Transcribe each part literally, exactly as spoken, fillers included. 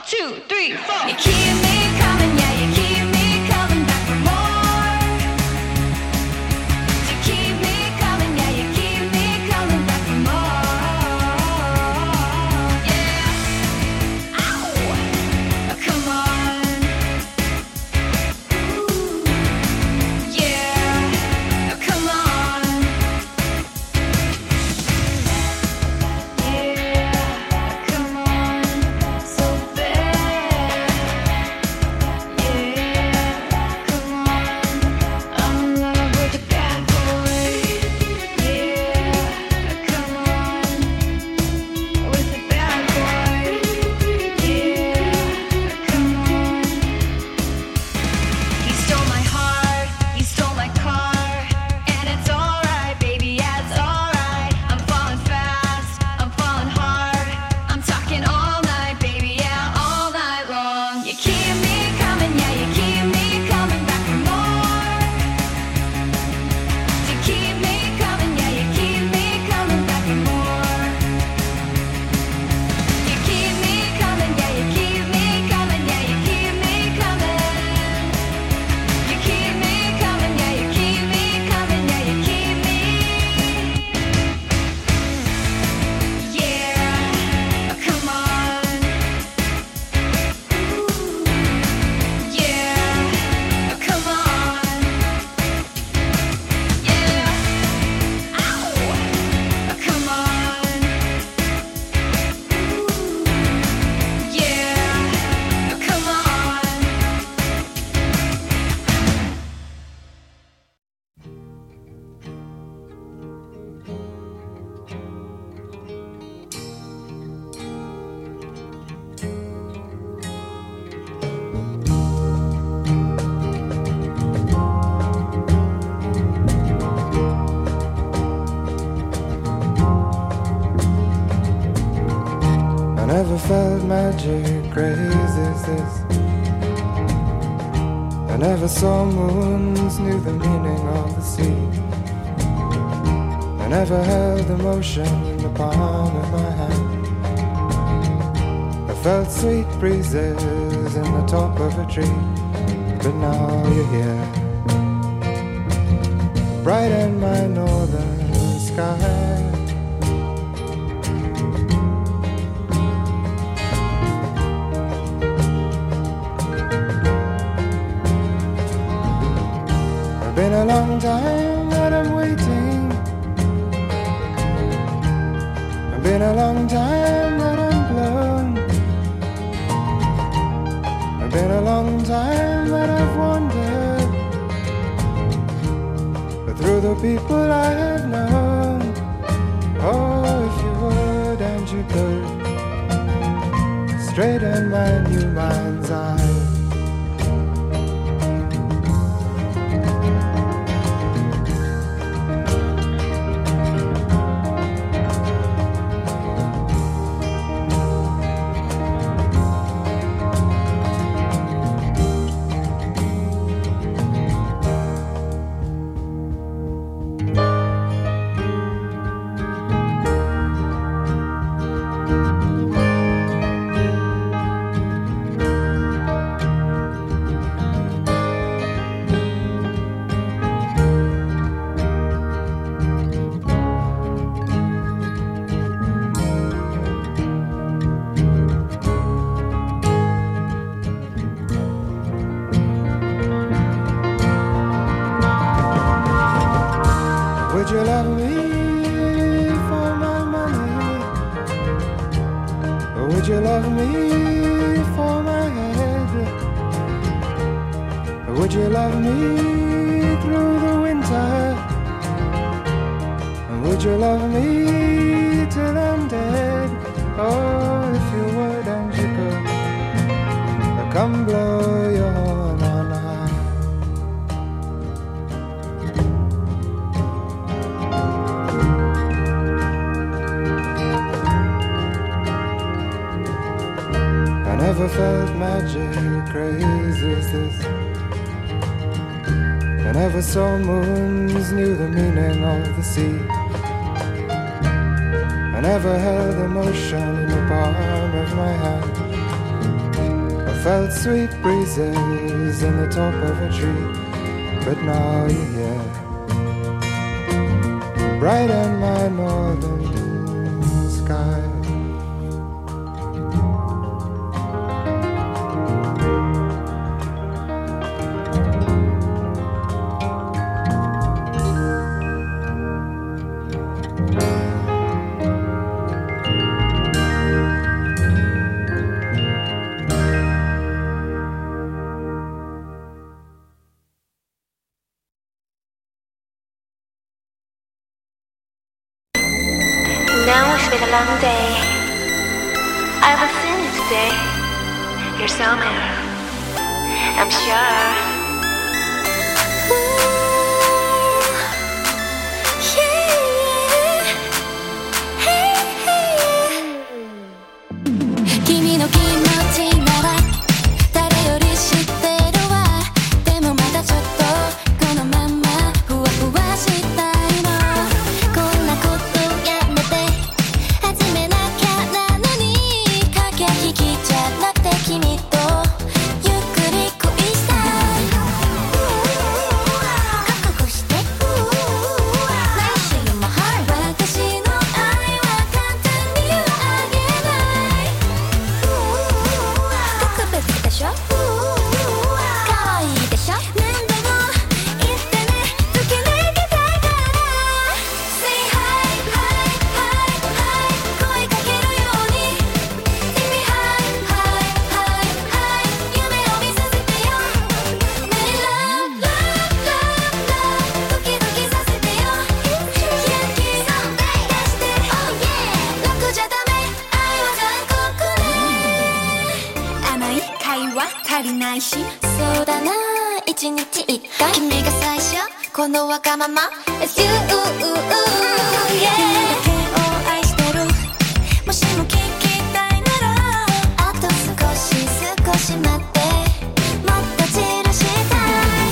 two, three, four. You keep me coming, yeah, you keep me coming back for more. You keep me coming, yeah, you keep me coming back for more. Yeah. Ow. Come on. Ooh. Yeah. Come on. Yeah. Come on. So bad. Yeah. Come on. I'm in love with the bad boy. Yeah. Come on. With the bad boy. Yeah. Come on. He stole my heart, he stole my car, and it's alright, baby, yeah, it's alright. I'm falling fast, I'm falling hard, I'm talking all night, baby, yeah, all night long. You keep me coming, yeah, you keep me coming back for more. You keep me coming, yeah, you keep me coming back for more. You keep me coming, yeah, you keep me coming, yeah, you keep me coming. You keep me coming, yeah, you keep me coming, yeah, you keep me. Yeah, come on. Ooh, yeah, come on. Yeah, ow, come on. Ooh, yeah, come on. I never felt magic crazy as this. I never saw moons, knew the meaning of the sea. I never held emotion in the palm of my hand. I felt sweet breezes in the top of a tree. But now you're here, bright in my northern sky. It's been a long time that I'm waiting. It's been a long time that I'm blown. It's been a long time that I've wandered, but through the people I have known. Oh, if you would and you could straighten my new mind's eye. Would you love me for my money? Or would you love me for my head? Or would you love me through the winter? And would you love me till I'm dead? Oh, if you would and you could, come blow your horn on high. I never felt magic crazy as this. I never saw moons, knew the meaning of the sea. I never held emotion in the palm of my hand. felt sweet breezes in the top of a tree, but now you're here, bright in my northern sky. Now it's been a long day. I will send you today. You're somewhere, I'm sure. そうだな、一日一回君が最初、このわがまま It's you, yeah 君だけを愛してる、もしも聞きたいならあと少し少し待って、もっと散らしたい、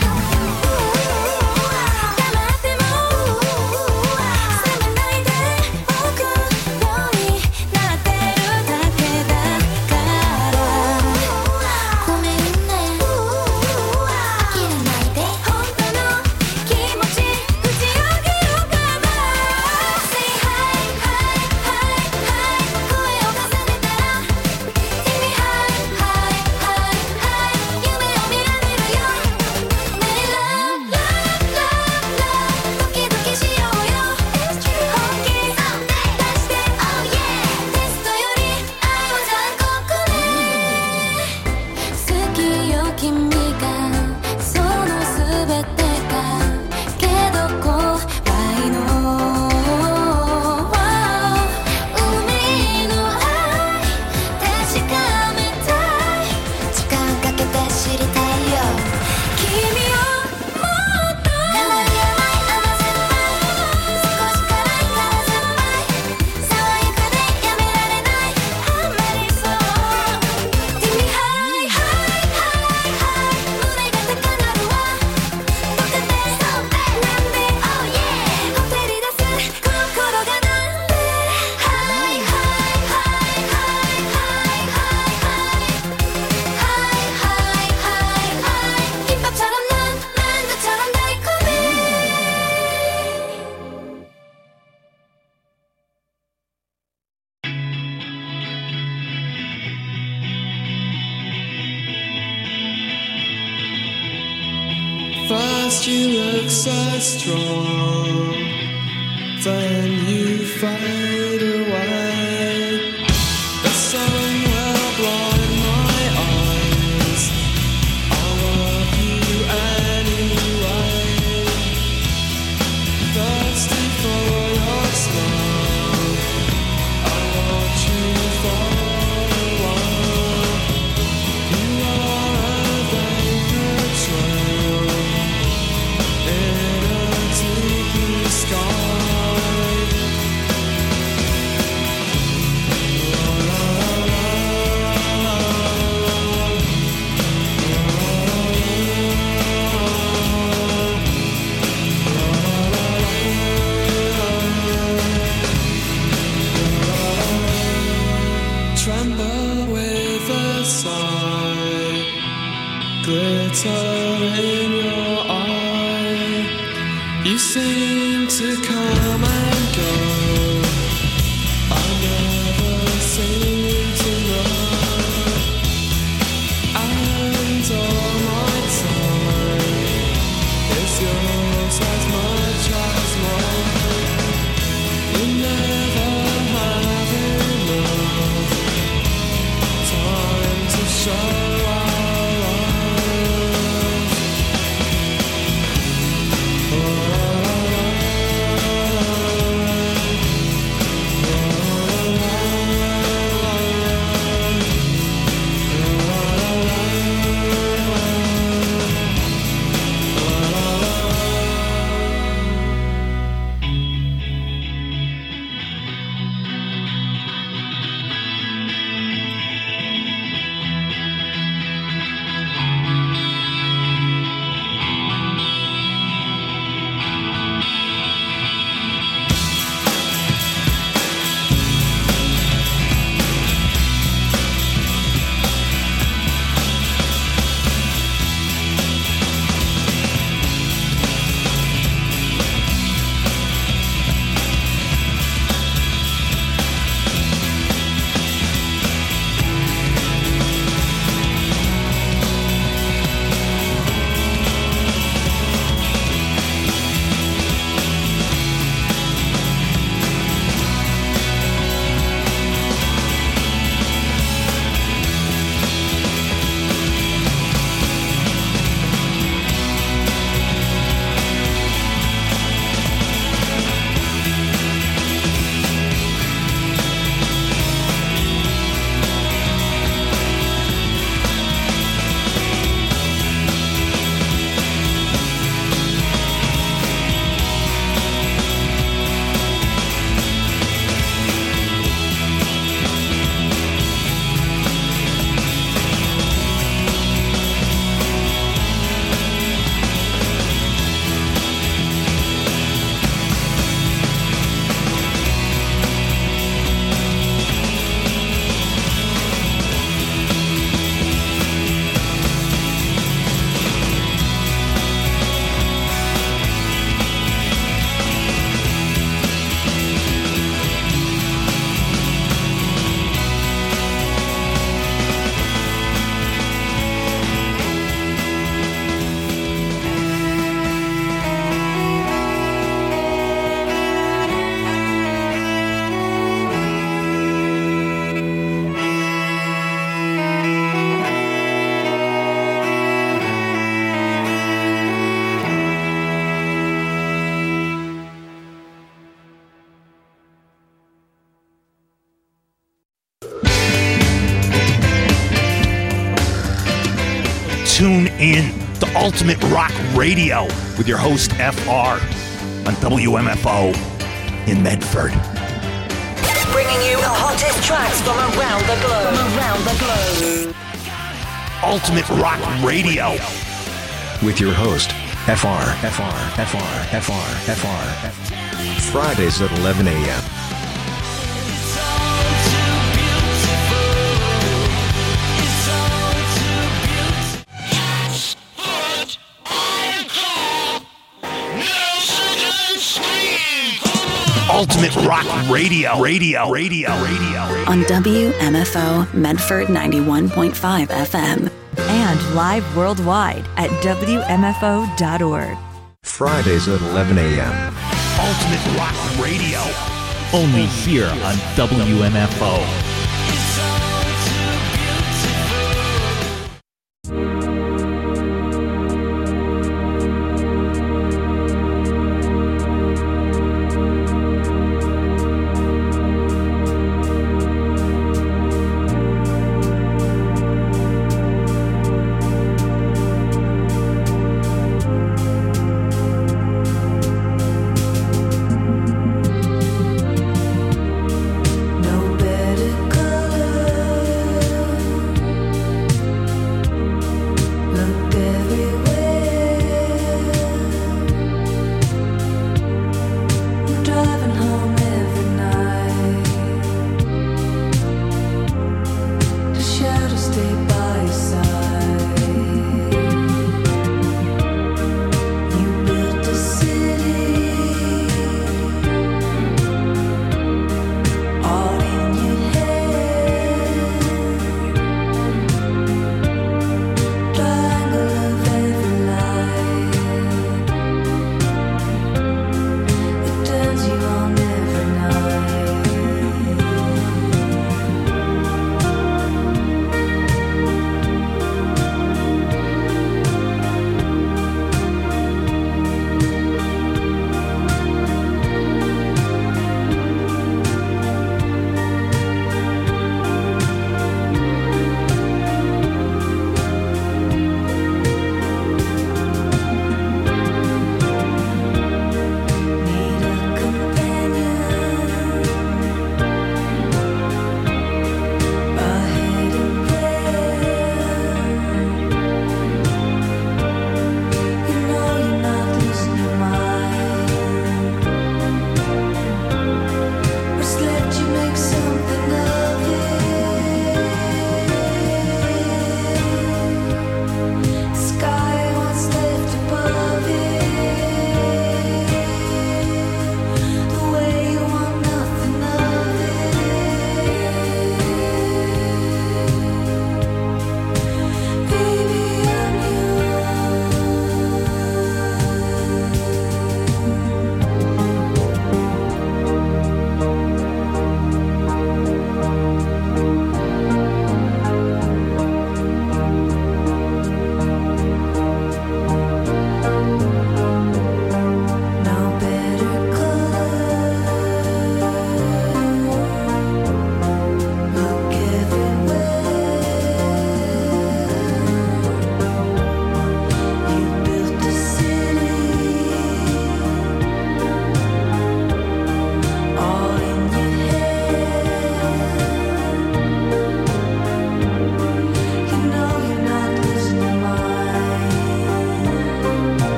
黙っても冷めないでおくようになってるだけだからごめんね、諦めないで本当の気持ち打ち上げようかな Say hi, hi, hi, hi 声を重ねたら君 hi, hi, hi, hi 夢を見られるよねえ Love, love, love, love ドキドキしようよ本気出して Oh yeah テストより愛は残酷ね好きよ君がその全てがけど怖いの海の愛確かめたい時間かけて知りたいよ君をもっと変わりやない甘酸っぱい少し辛いから酸っぱい爽やかでやめられないハマりそう君 Hi, hi, hi, hi 胸が高鳴るわどかでなんで Oh yeah ほてり出す心がなんで Hi, hi, hi, hi, hi, hi, hi, hi, hi 김밥처럼 난 만두처럼 달콤해 First you look so strong, then you fade away. The sun will blind my eyes, I love you anyway. Thirsty for your smile, I watch you for a while. You are a vapor trail in a deep blue sky. glitter in your eye. You seem to come and go. I never seem to know. And all my time is yours as much as mine. We never have enough time to show our love. Tune in to Ultimate Rock Radio with your host F R on W M F O in Medford. Bringing you the hottest tracks from around the globe. From around the globe. Ultimate Rock Radio with your host F R, F R, F R, F R, F R, F R. Fridays at eleven a.m. Ultimate Rock Radio, radio, radio, radio, radio. On W M F O Medford ninety-one point five F M. And live worldwide at W M F O dot org. Fridays at eleven a.m. Ultimate Rock Radio. Only here on W M F O. No better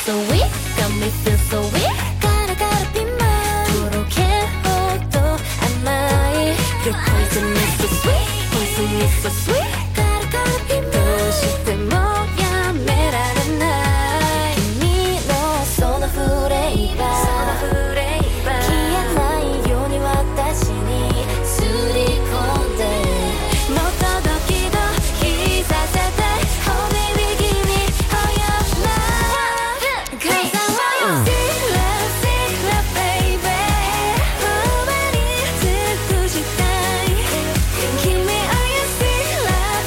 so weak, got me feel so weak. Gotta gotta be mine. 부족해 호도 안 마이. Your poison is so sweet, poison is so sweet. Gotta gotta be mine. 또 싶대 뭐야 매라는 날.君のその触れば、その触れば消えないように私にすり込んで。もっとドキドキさせて Oh baby give me all your love Cause I want you secret secret baby 頬張り尽くしたい Give me all your secret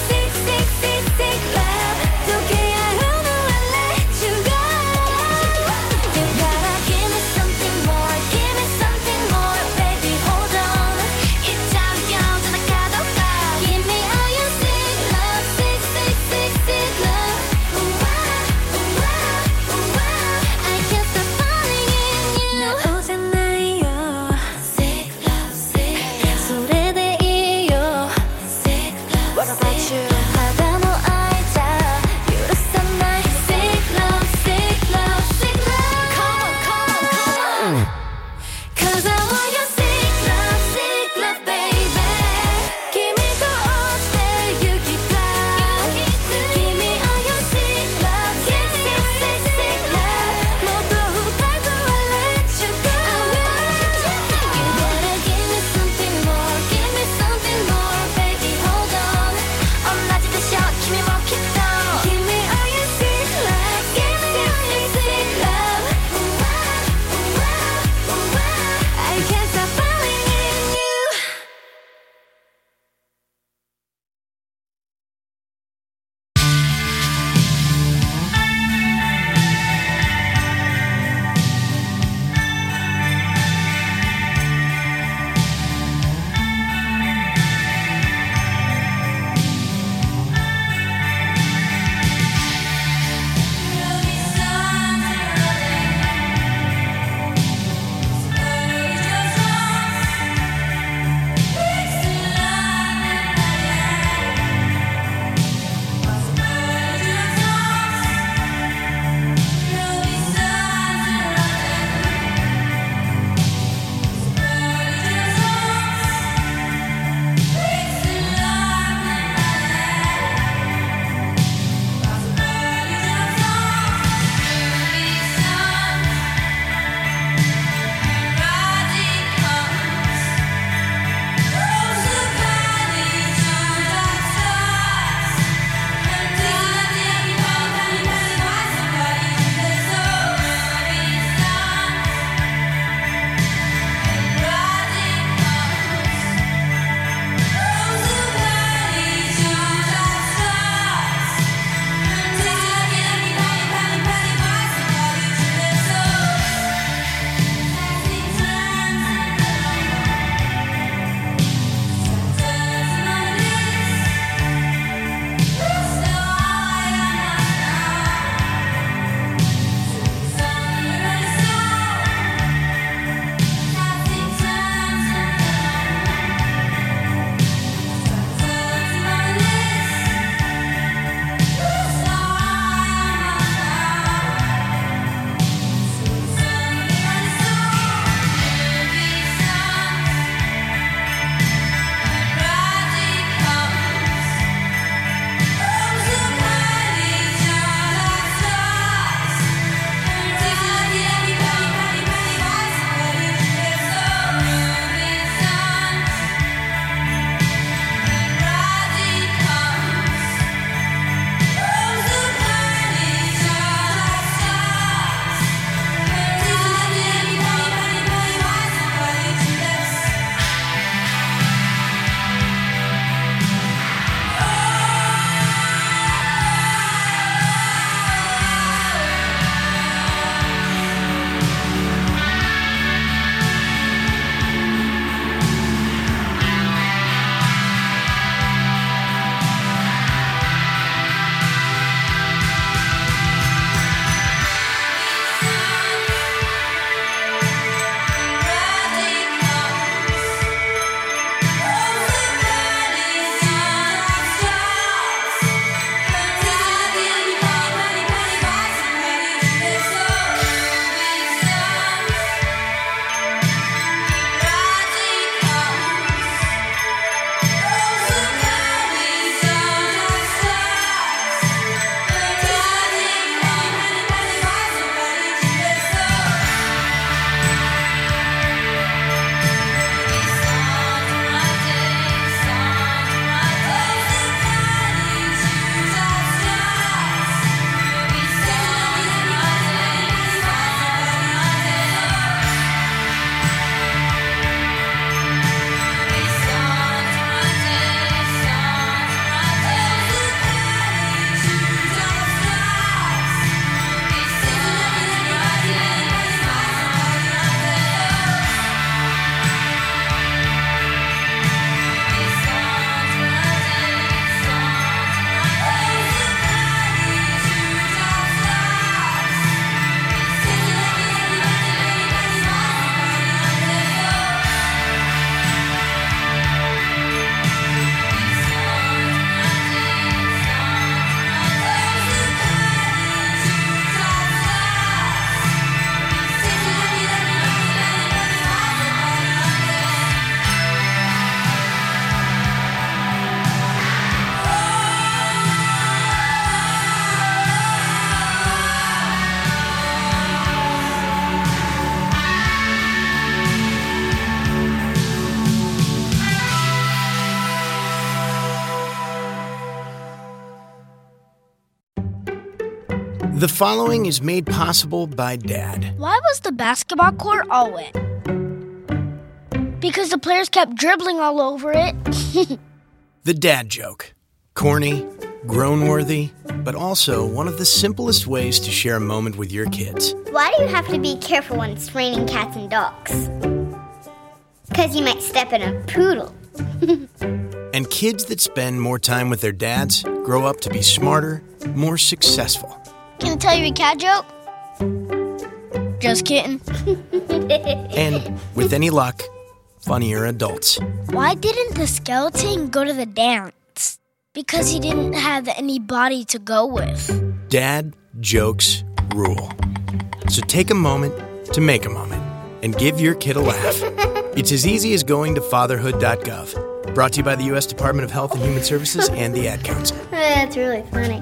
The following is made possible by Dad. Why was the basketball court all wet? Because the players kept dribbling all over it. The dad joke. Corny, grown-worthy, but also one of the simplest ways to share a moment with your kids. Why do you have to be careful when it's raining cats and dogs? Because you might step in a poodle. And kids that spend more time with their dads grow up to be smarter, more successful. Can I tell you a cat joke? Just kidding. And, with any luck, funnier adults. Why didn't the skeleton go to the dance? Because he didn't have any body to go with. Dad jokes rule. So take a moment to make a moment and give your kid a laugh. It's as easy as going to fatherhood dot gov. Brought to you by the U S Department of Health and Human Services and the Ad Council. That's really funny.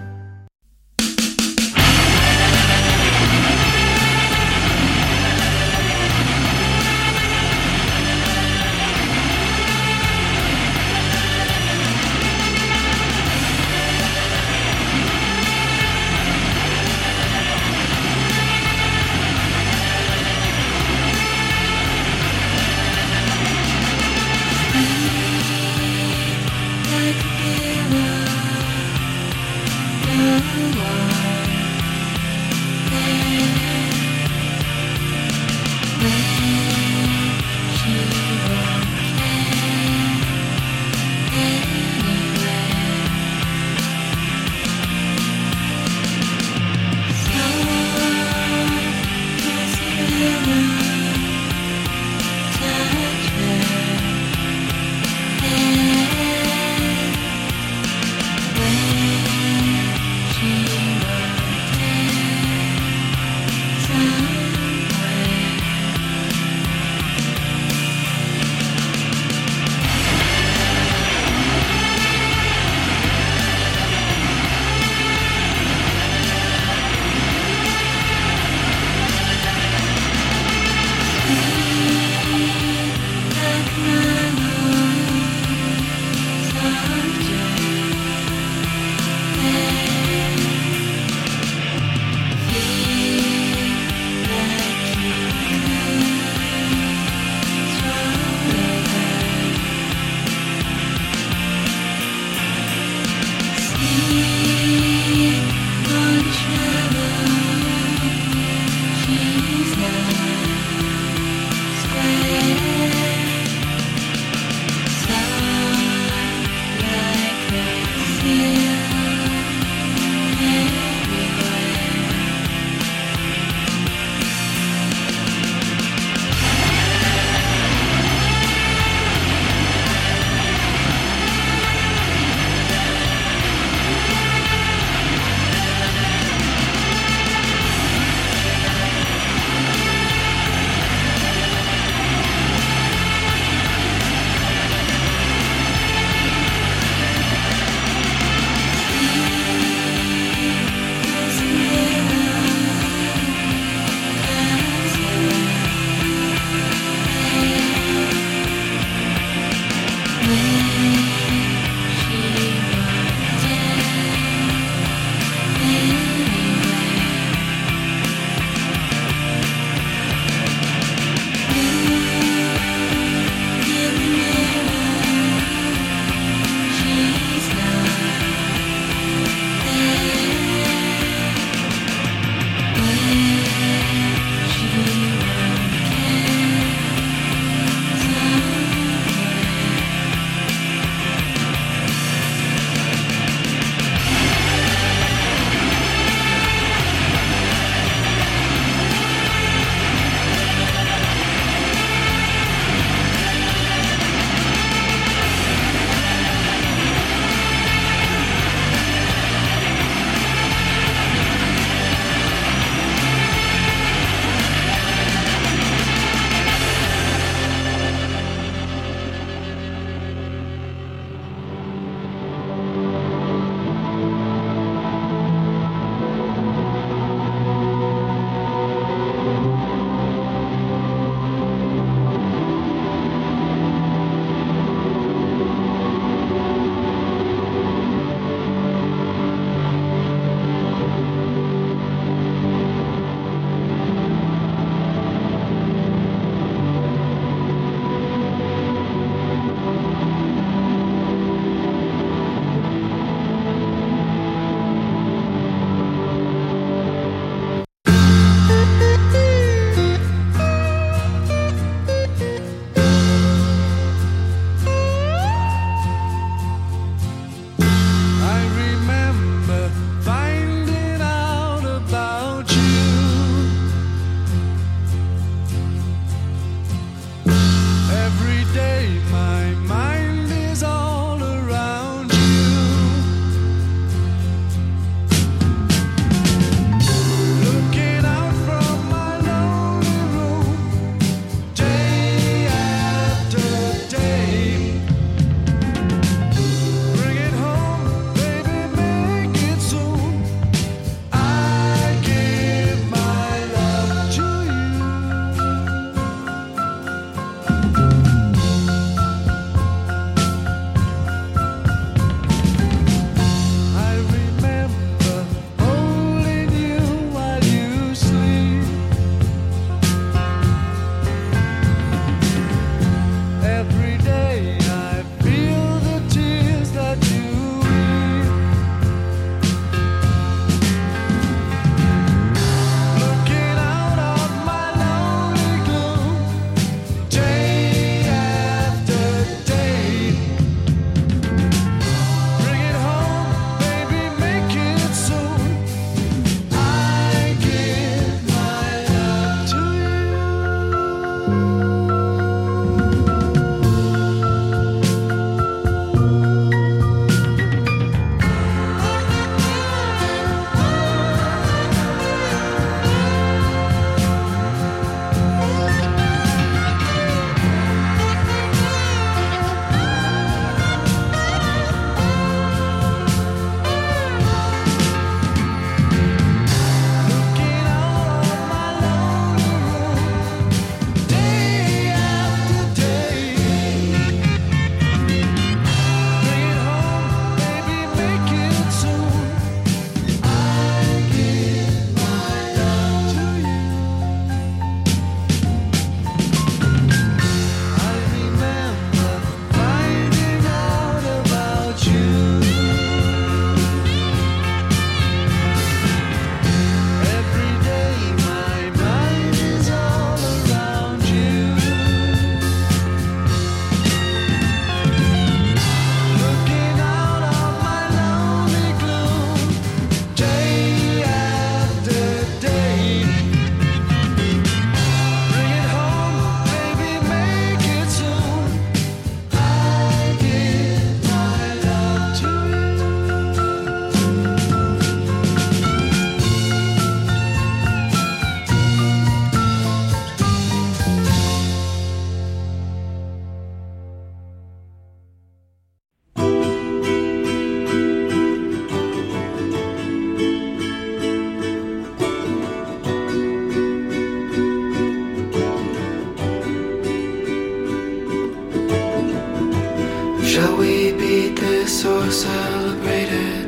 Shall we beat this or celebrate it?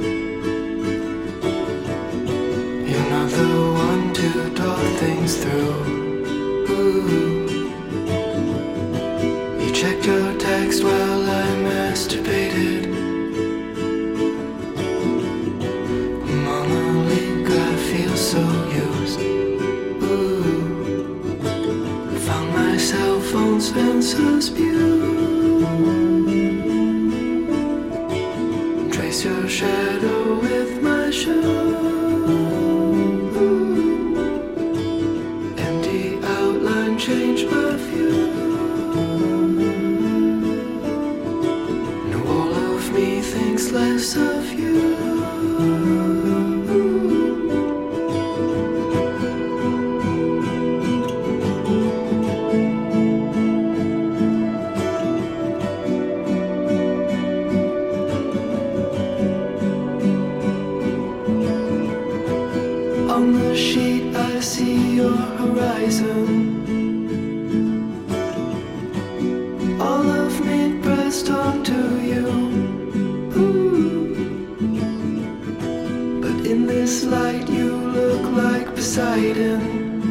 You're not the one to talk things through. Ooh. You checked your text while I masturbated. Mama Leak, I feel so used. Ooh. Found myself on Spencer's Pew. Trace your shadow with my shoe. Empty outline, change my view. Now all of me thinks less of you. On the sheet I see your horizon. All of me pressed onto you. Ooh. But in this light you look like Poseidon.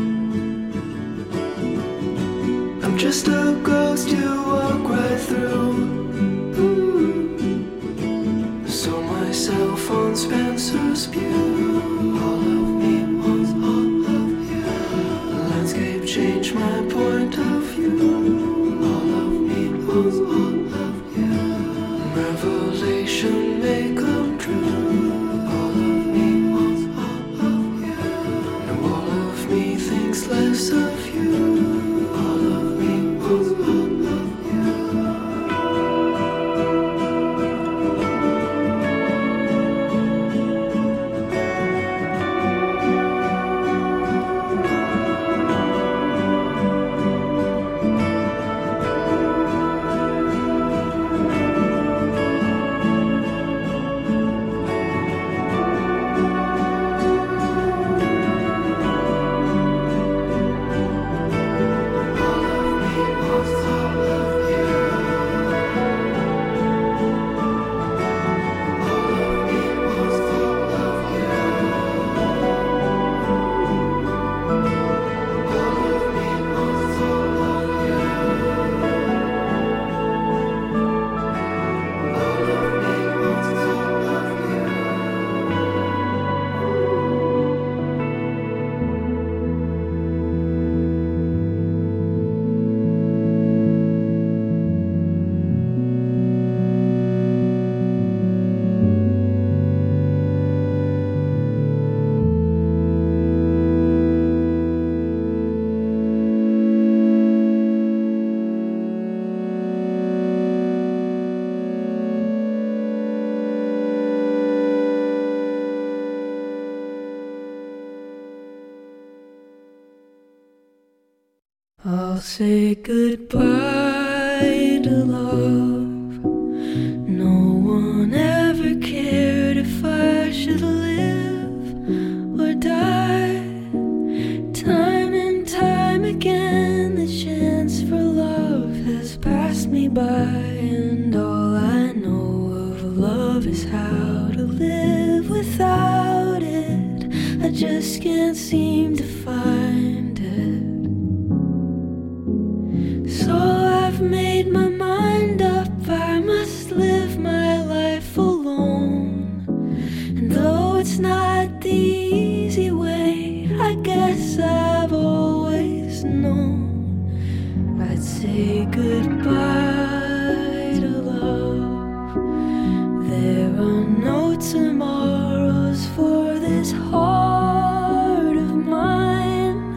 I'm just a ghost you walk right through. Ooh. Saw myself on Spencer's Pew. All of me wants all of you. The landscape changed my point of view. All of me wants all of you. Revelation may come true. All of me wants all of you. Now all of me thinks less of you. All of me wants all of you. I'll say goodbye to love. No one ever cared if I should live or die. Time and time again, the chance for love has passed me by, and all I know of love is how to live without it. I just can't seem to find it. So I've made my mind up, I must live my life alone. And though it's not the easy way, I guess I've always known I'd say goodbye to love. There are no tomorrows for this heart of mine.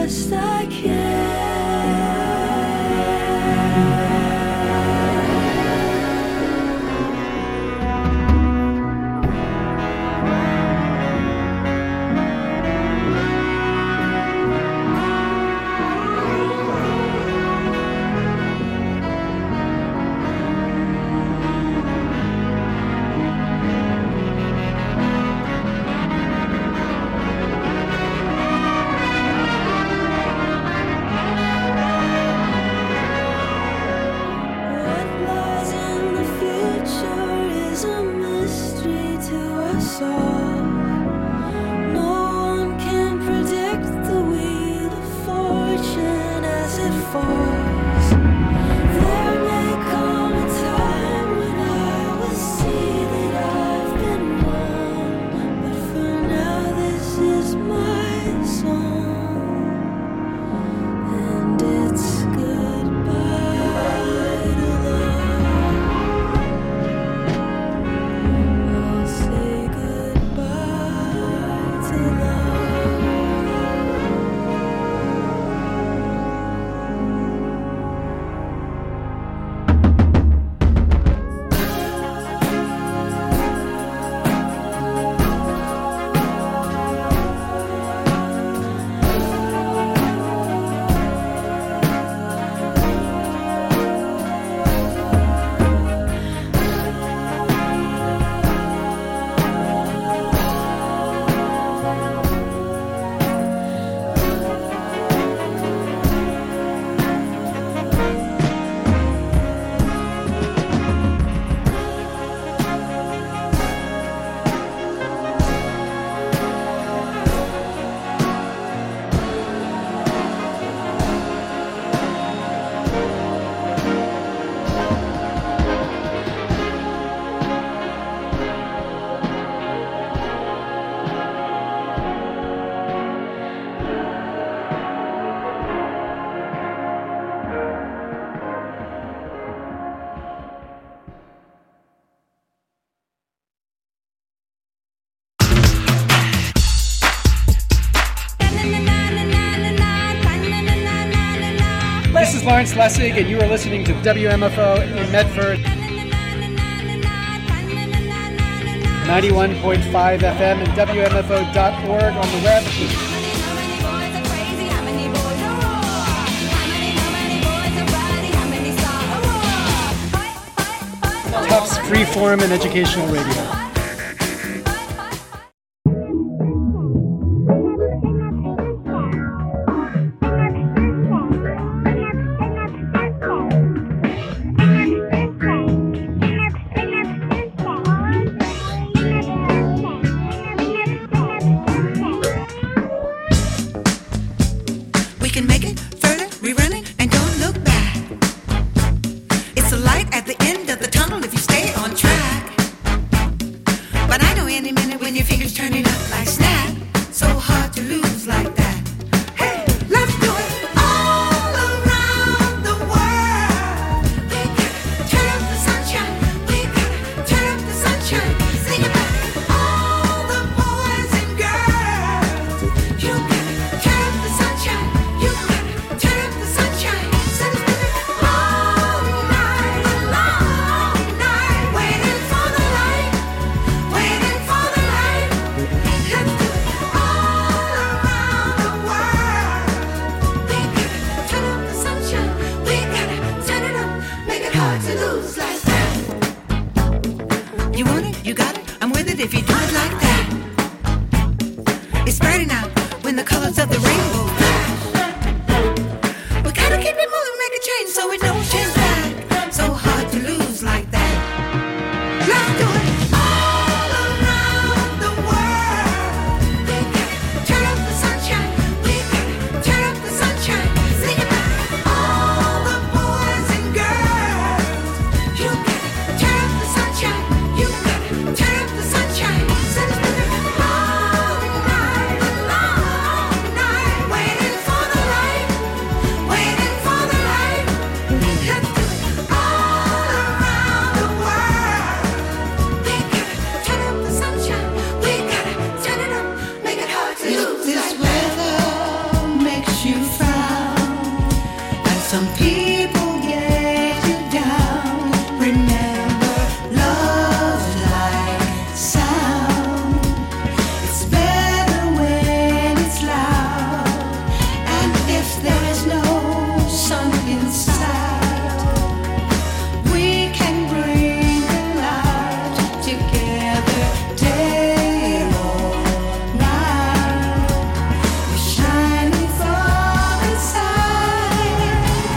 best I can. This is Lawrence Lessig, and you are listening to W M F O in Medford. ninety-one point five F M and W M F O dot org on the web. Tufts Freeform and Educational Radio. This weather makes you Some people get you down. Remember, love's like sound. It's better when it's loud. And if there's no sun inside, we can bring the light together day or night. We're shining from inside.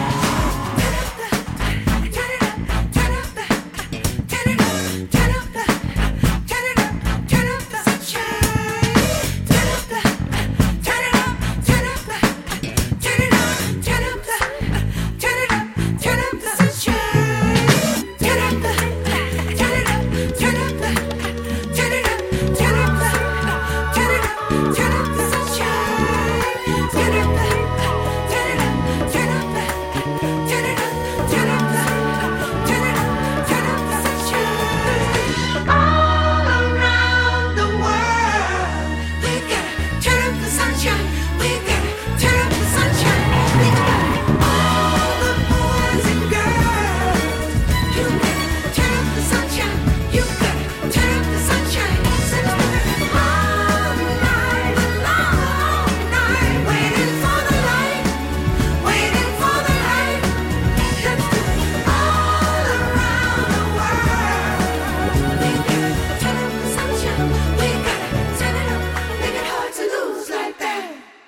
Turn it up, turn up the, turn it up, turn up the, turn it up, turn up the sunshine. Turn up the, turn it up, turn up the, turn it up, turn up the, turn it up, turn up the sunshine. Turn up the, turn it up, turn up the, turn it up, turn up the, turn it up, turn up the sunshine. Turn up the, turn it up, turn up the, turn it up, turn up the, turn it up, turn up the sunshine. All around the world, we gotta turn up the sunshine. We gotta turn up the sunshine. We gotta all the boys and girls. You gotta turn up the sunshine. You gotta turn up the sunshine. All night long, night, waiting for the light, waiting for the light. All around the world, we gotta turn up the sunshine. We gotta turn it up, make it hard to lose like that.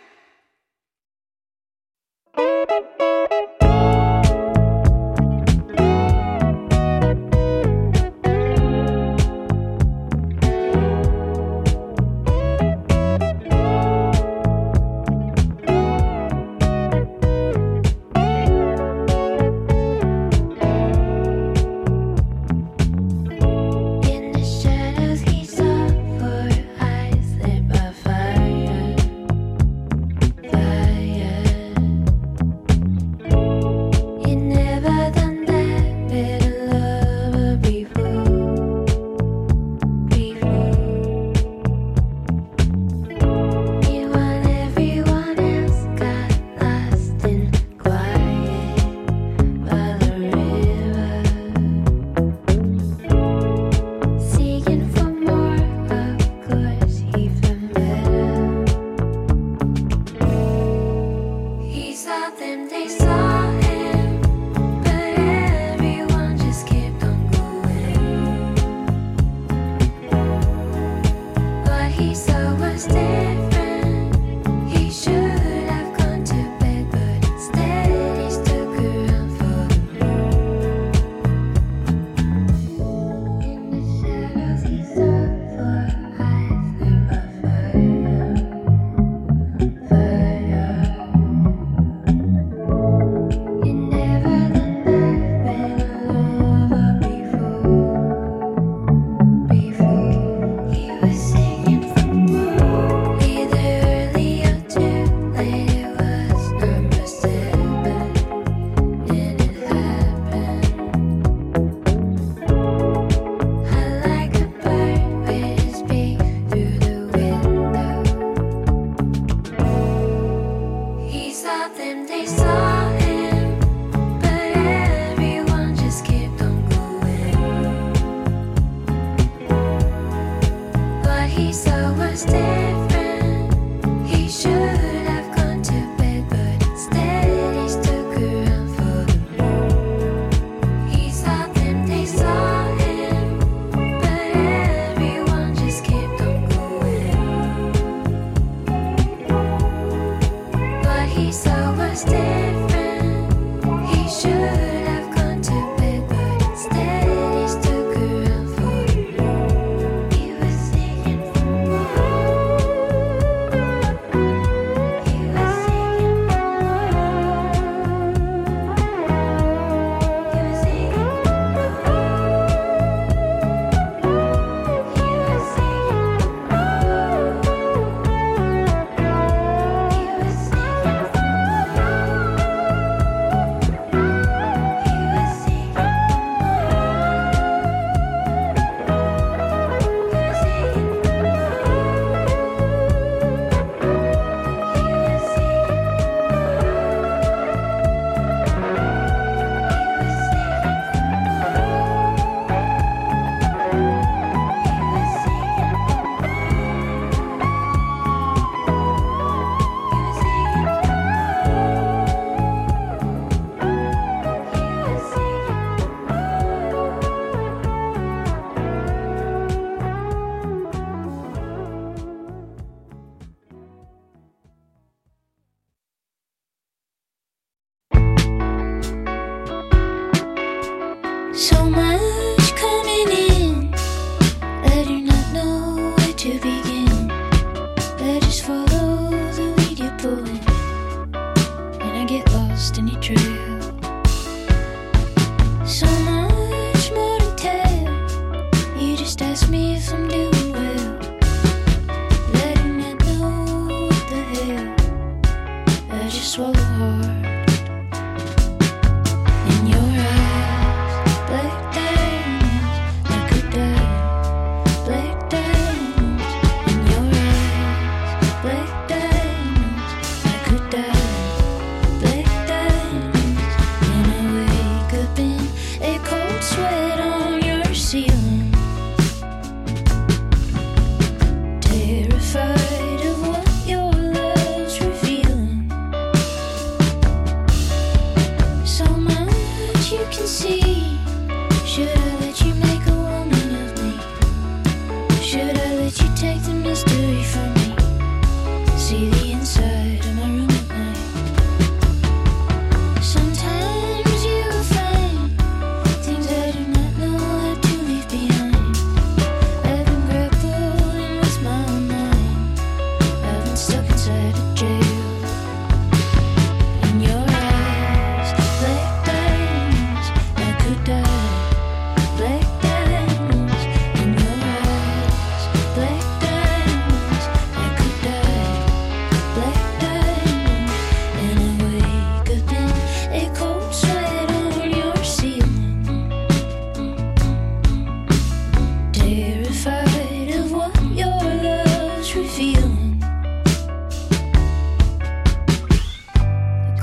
In the shadows he saw four eyes lit by fire, fire. He never done that bit of love before, before. You and everyone else got lost in quiet by the river. Seeking for more, of course, he found better. He saw them, they saw him, but everyone just kept on going. What he saw was different. He should have gone to bed, but instead he stuck around for in the shadows he saw four eyes lit by fire, fire. You never done that bit of love before, before. He was singing for more, either early or too late. It was number seven, and it happened. I like a bird with his beak through the window. He saw them, they saw him, but everyone just kept on going. What he saw was different. He should have gone to bed, but instead he stuck around for he saw them, they saw him, but everyone just kept on going. What he saw was different. He should have gone to bed, but instead he stuck around for he was singing for more. He was singing for more. He was singing for more. He was singing for more. He was singing for more.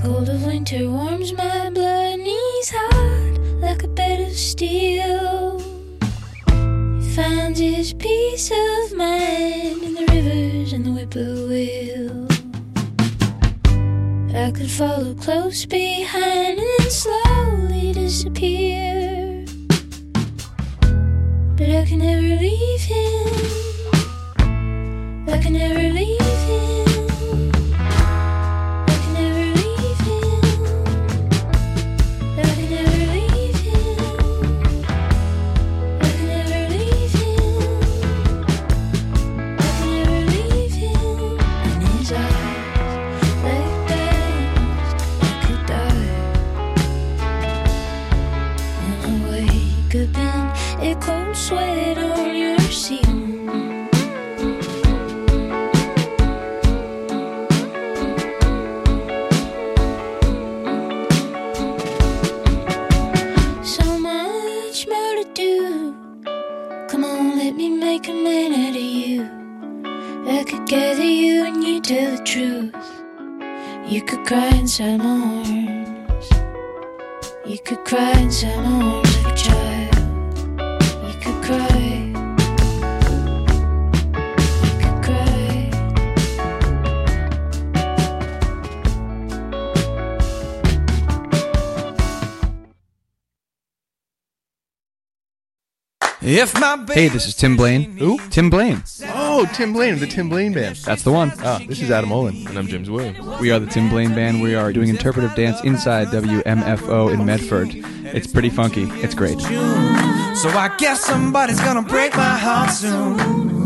Cold of winter warms my blood, knees hot like a bed of steel. He finds his peace of mind in the rivers and the whippoorwill. I could follow close behind and then slowly disappear, but I can never leave him. I can never leave him. I can never leave him. I can never leave him. I can never leave him. I can never leave him. In his eyes, like diamonds, I could die. And I wake up in a cold sweat on your seat. Make a man out of you. I could gather you and you tell the truth. You could cry inside my arms. You could cry inside my arms like a child. You could cry. You could cry. If my Hey, this is Tim Blaine. Ooh, Tim Blaine. Oh, Tim Blaine of the Tim Blaine Band. That's the one. Oh, this is Adam Olin. And I'm James Williams. We are the Tim Blaine Band. We are doing interpretive dance inside W M F O in Medford. It's pretty funky. It's great. So I guess somebody's gonna break my heart soon.